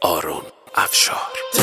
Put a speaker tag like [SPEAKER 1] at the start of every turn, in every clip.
[SPEAKER 1] آرون افشار.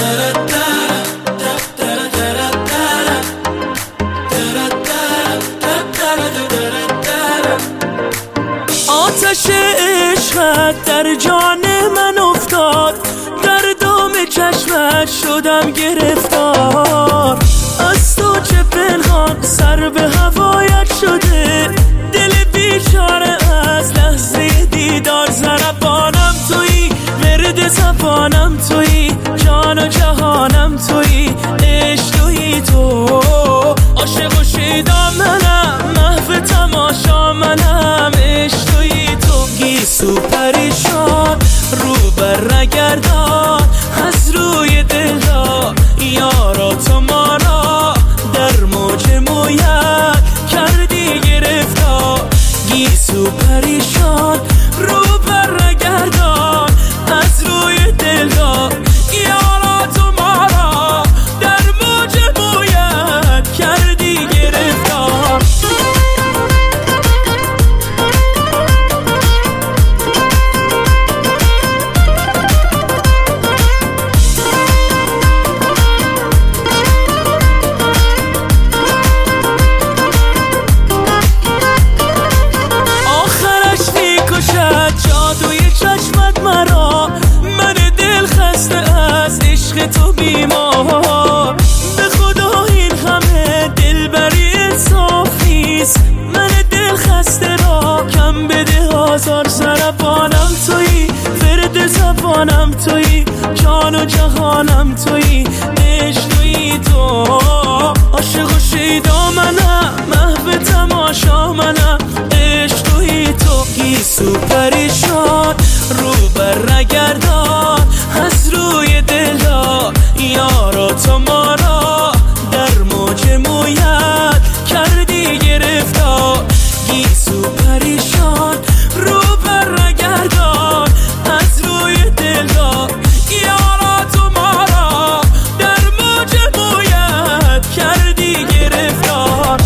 [SPEAKER 2] آتش عشقت در جان من افتاد، در دام چشمت شدم گرفتار. از تو چه پنهان سر به هوایت شده، دل بیچاره از لحظه دیدار. ضربانم تویی، ورد زبانم تویی، جان و جهانم تویی، عشق تویی تو. عاشق و شیدا منم، محو تماشا منم، عشق تویی تو. گیسو پریشان رو بر نگردان، از روی دل را یارا تو ما را در موج مویت کردی گرفتار. گیسو پریشان رو بر نگردان، از روی دل را یارا تو ما را در موج مویت کردی گرفتار. جادوی چشمت مرا، من دل خسته از عشق تو بیمار. به خدا این همه دلبری انصاف نیست، من دل خسته را کم بده آزار. ضربانم تویی، ورد زبانم تویی، جان و جهانم تویی، عشق تویی تو. عاشق و شیدا منم، محو تماشا منم، عشق تویی تو. گیسو پریشان رو بر نگردان، از روی دل را یارا تو ما را در موج مویت کردی گرفتار. گیسو پریشان رو بر نگردان، از روی دل را یارا تو ما را در موج مویت کردی گرفتار.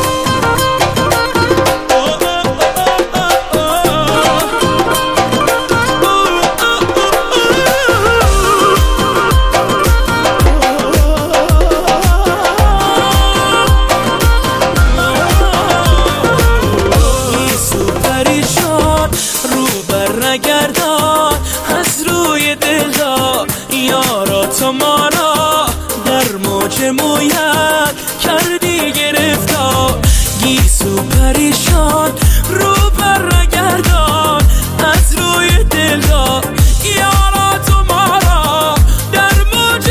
[SPEAKER 2] نگردان، از روی دل را یارا تو ما را در موج مویت کردی گرفتار. گیسو پریشان رو بر نگردان، از روی دل را یارا تو ما را در موج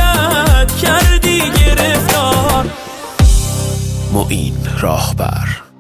[SPEAKER 2] مویت کردی گرفتار.
[SPEAKER 1] معین راهبر.